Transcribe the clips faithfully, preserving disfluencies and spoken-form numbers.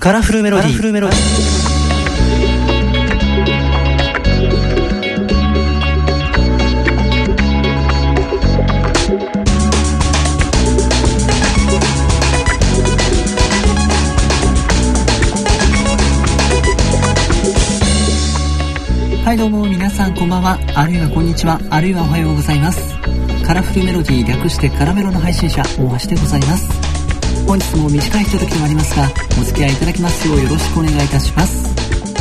カラフルメロディー。 はいどうも皆さんこんばんは、あるいはこんにちは、あるいはおはようございます。カラフルメロディー略してカラメロの配信者大橋でございます。本日も短いひとときではありますがお付き合いいただきますようよろしくお願いいたします。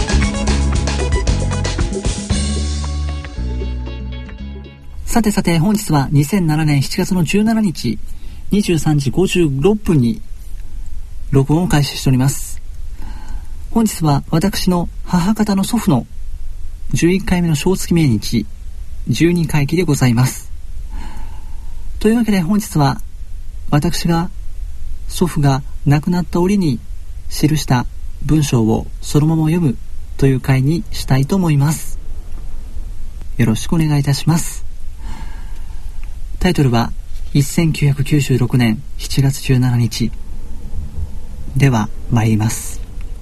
さてさて本日はにせんななねんしちがつのじゅうしちにちにじゅうさんじごじゅうろっぷんに録音を開始しております。本日は私の母方の祖父のじゅういっかいめの正月命日じゅうにかい忌でございます。というわけで本日は私が祖父が亡くなった折に記した文章をそのまま読むという回にしたいと思います。よろしくお願いいたします。タイトルはせんきゅうひゃくきゅうじゅうろくねんしちがつじゅうしちにちでは参ります。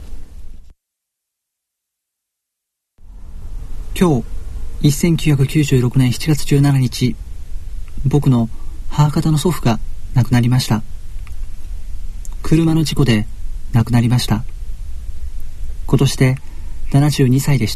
今日せんきゅうひゃくきゅうじゅうろくねんしちがつじゅうしちにち、僕の母方の祖父が亡くなりました。車の事故で亡くなりました。今年でななじゅうにさいでした。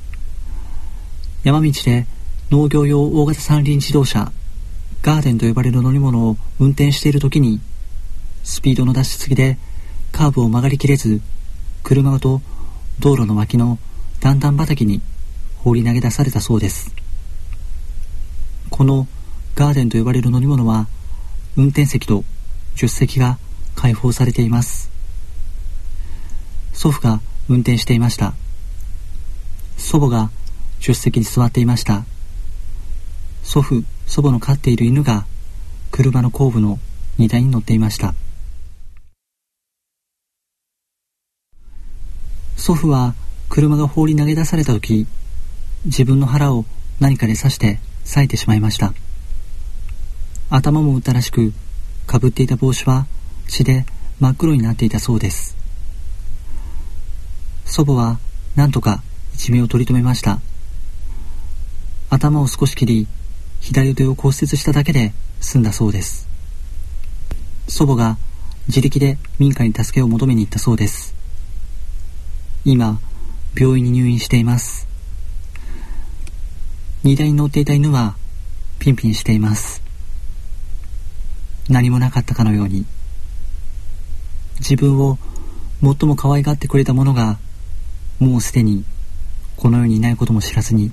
山道で農業用大型三輪自動車ガーデンと呼ばれる乗り物を運転している時にスピードの出しすぎでカーブを曲がりきれず、車ごと道路の脇の段々畑に放り投げ出されたそうです。このガーデンと呼ばれる乗り物は運転席と助手席が開放されています。祖父が運転していました。祖母が助手席に座っていました。祖父、祖母の飼っている犬が車の後部の荷台に乗っていました。祖父は車が放り投げ出された時、自分の腹を何かで刺して裂いてしまいました。頭も打ったらしく、かぶっていた帽子は血で真っ黒になっていたそうです。祖母は何とか一命を取り留めました。頭を少し切り、左腕を骨折しただけで済んだそうです。祖母が自力で民家に助けを求めに行ったそうです。今、病院に入院しています。荷台に乗っていた犬はピンピンしています。何もなかったかのように。自分を最も可愛がってくれた者がもうすでにこの世にいないことも知らずに。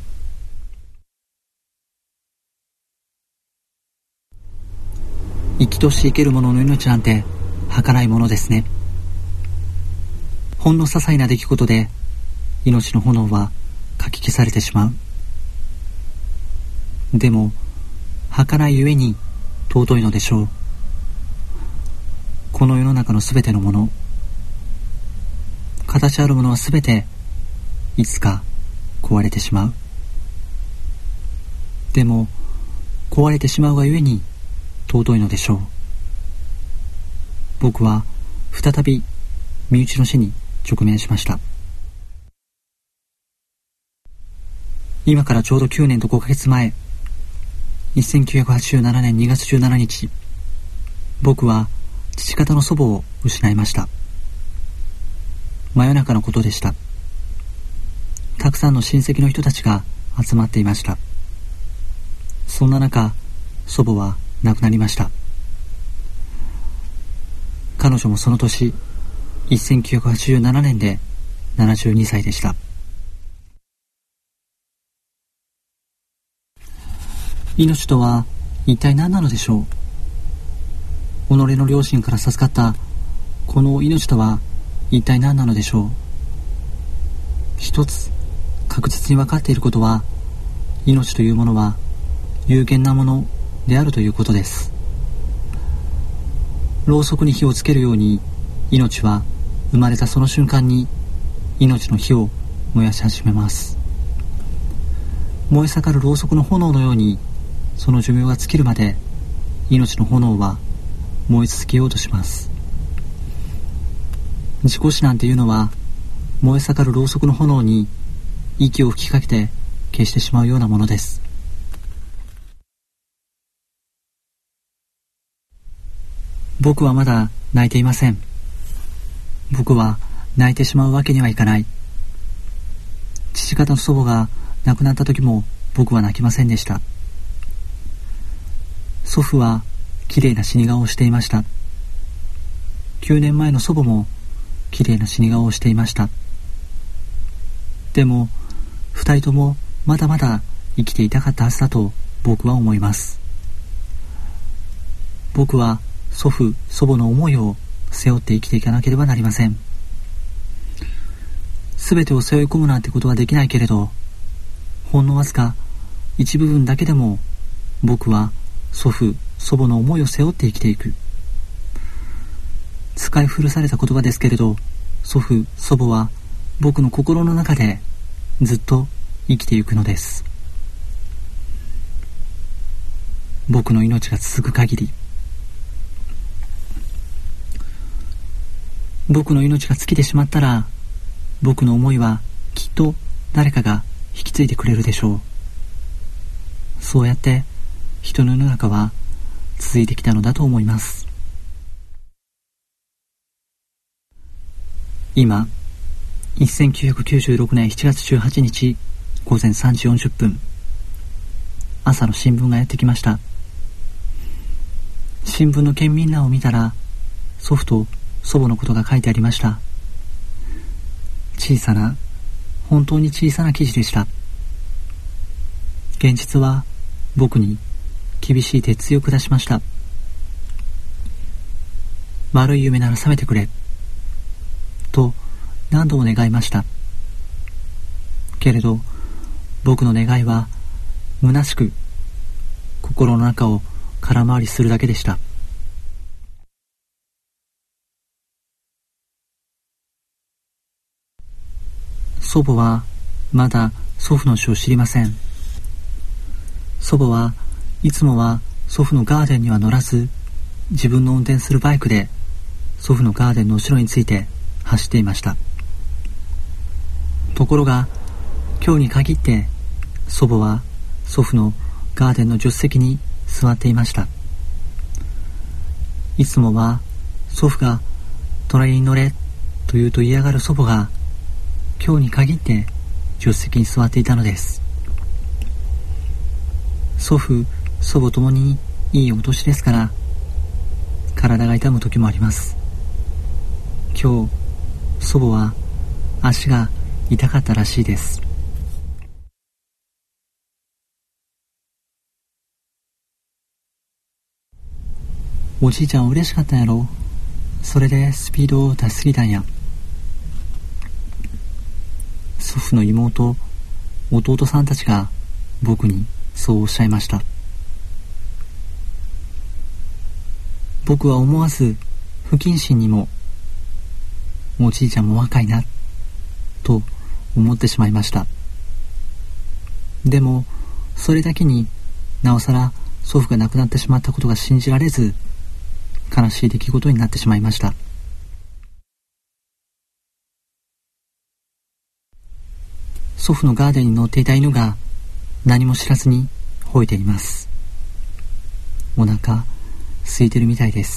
生きとし生ける者の命なんて儚いものですね。ほんの些細な出来事で命の炎はかき消されてしまう。でも儚いゆえに尊いのでしょう。この世の中のすべてのもの、形あるものはすべていつか壊れてしまう。でも壊れてしまうがゆえに尊いのでしょう。僕は再び身内の死に直面しました。今からちょうどきゅうねんとごかげつまえ、せんきゅうひゃくはちじゅうななねんにがつじゅうしちにち、僕は父方の祖母を失いました。真夜中のことでした。たくさんの親戚の人たちが集まっていました。そんな中、祖母は亡くなりました。彼女もその年、せんきゅうひゃくはちじゅうななねんでななじゅうにさいでした。命とは一体何なのでしょう。己の両親から授かったこの命とは一体何なのでしょう。一つ確実に分かっていることは、命というものは有限なものであるということです。ろうそくに火をつけるように、命は生まれたその瞬間に命の火を燃やし始めます。燃え盛るろうそくの炎のように、その寿命が尽きるまで命の炎は燃え続けようとします。 事故死なんていうのは、燃え盛るろうそくの炎に息を吹きかけて消してしまうようなものです。僕はまだ泣いていません。僕は泣いてしまうわけにはいかない。父方の祖母が亡くなった時も僕は泣きませんでした。祖父はきれいな死に顔をしていました。きゅうねんまえの祖母もきれいな死に顔をしていました。でも二人ともまだまだ生きていたかったはずだと僕は思います。僕は祖父祖母の思いを背負って生きていかなければなりません。すべてを背負い込むなんてことはできないけれど、ほんのわずか一部分だけでも僕は祖父祖母の思いを背負って生きていく。使い古された言葉ですけれど、祖父祖母は僕の心の中でずっと生きていくのです。僕の命が続く限り、僕の命が尽きてしまったら、僕の思いはきっと誰かが引き継いでくれるでしょう。そうやって人の世の中は続いてきたのだと思います。今、せんきゅうひゃくきゅうじゅうろくねんしちがつじゅうはちにちごぜんさんじよんじゅっぷん、朝の新聞がやってきました。新聞の県民欄を見たら、祖父と祖母のことが書いてありました。小さな、本当に小さな記事でした。現実は僕に厳しい鉄槌を下しました。悪い夢なら覚めてくれと何度も願いました。けれど僕の願いは虚しく心の中を空回りするだけでした。祖母はまだ祖父の死を知りません。祖母はいつもは祖父のガーデンには乗らず、自分の運転するバイクで祖父のガーデンの後ろについて走っていました。ところが今日に限って祖母は祖父のガーデンの助手席に座っていました。いつもは祖父が隣に乗れと言うと嫌がる祖母が、今日に限って助手席に座っていたのです。祖父祖母ともにいいお年ですから、体が痛む時もあります。今日祖母は足が痛かったらしいです。おじいちゃん嬉しかったんやろ。それでスピードを出しすぎたんや。祖父の妹、弟さんたちが僕にそうおっしゃいました。僕は思わず不謹慎にも、おじいちゃんも若いなと思ってしまいました。でもそれだけになおさら祖父が亡くなってしまったことが信じられず、悲しい出来事になってしまいました。祖父のガーデンに乗っていた犬が何も知らずに吠えています。お腹空いてるみたいです。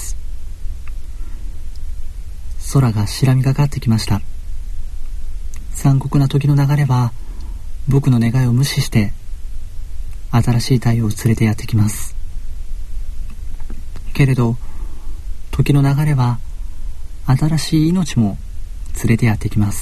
空が白みがかってきました。残酷な時の流れは僕の願いを無視して新しい太陽を連れてやってきます。けれど時の流れは新しい命も連れてやってきます。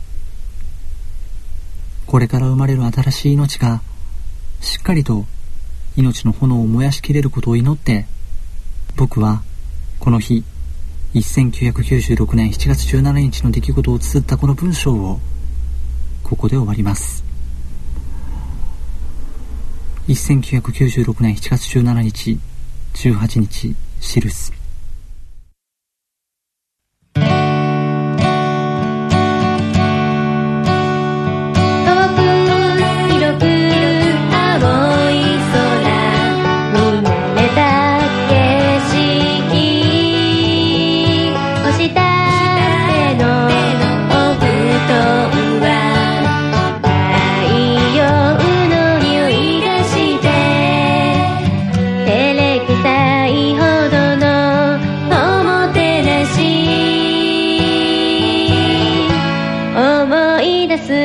これから生まれる新しい命がしっかりと命の炎を燃やしきれることを祈って、僕はこの日せんきゅうひゃくきゅうじゅうろくねんしちがつじゅうしちにちの出来事を綴ったこの文章をここで終わります。せんきゅうひゃくきゅうじゅうろくねんしちがつじゅうしちにちじゅうはちにち記す。 星だって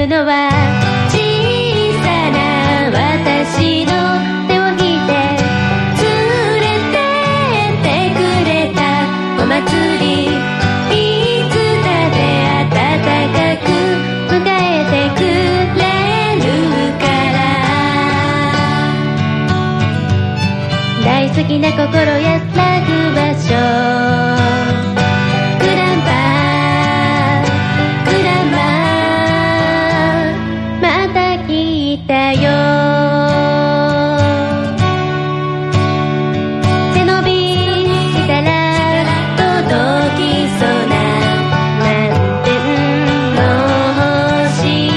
のは小さな私の手を引いて連れてってくれたお祭り、いつだって暖かく迎えてくれるから大好きな心安らぐ場所、グランパグランマまた来たよ、背伸びしたら届きそうな満天の星、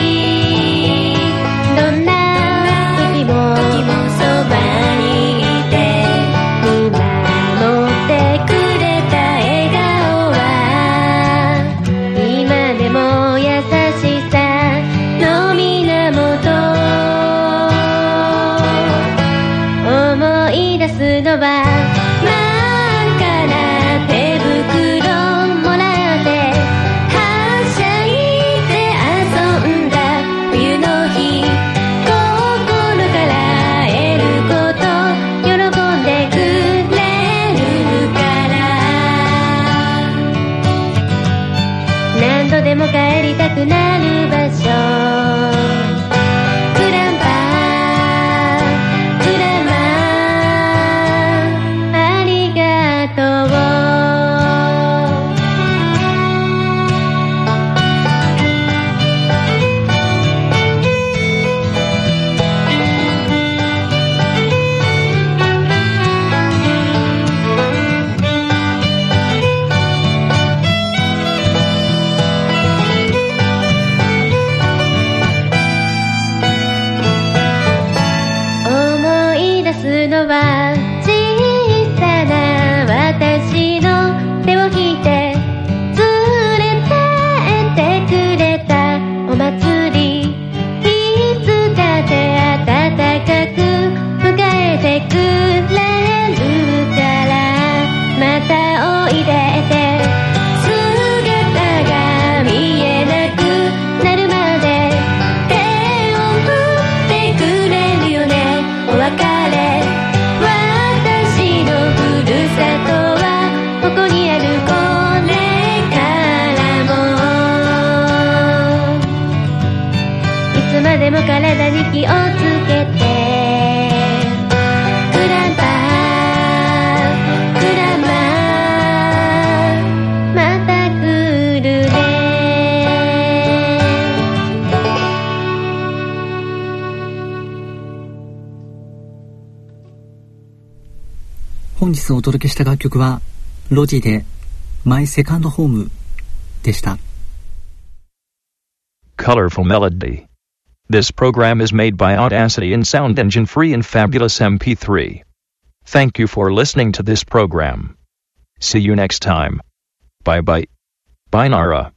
どんな時もそばにいて見守ってくれた笑顔は今でも優しさの源、思い出すのは真っ赤な手袋もらってはしゃいで遊んだ冬の日、心から会えること喜んでくれるから何度でも帰りたくなる場所、グランパグラマありがとう、思い出すのは小さな私の手を引いて連れてってくれたお祭り、いつだって暖かく迎えてくれるからまたおいでって姿が見えなくなるまで手を振ってくれるよね、お別れ私のふるさとはここにある、これからもいつまでも体に気をつけて、グランパグラマまた来るね。 本日お届けした楽曲はロジでマイセカンドホームでした。 Colorful Melody. This program is made by Audacity and Sound Engine Free and Fabulous M P three. Thank you for listening to this program. See you next time. Bye bye. Bye Nara.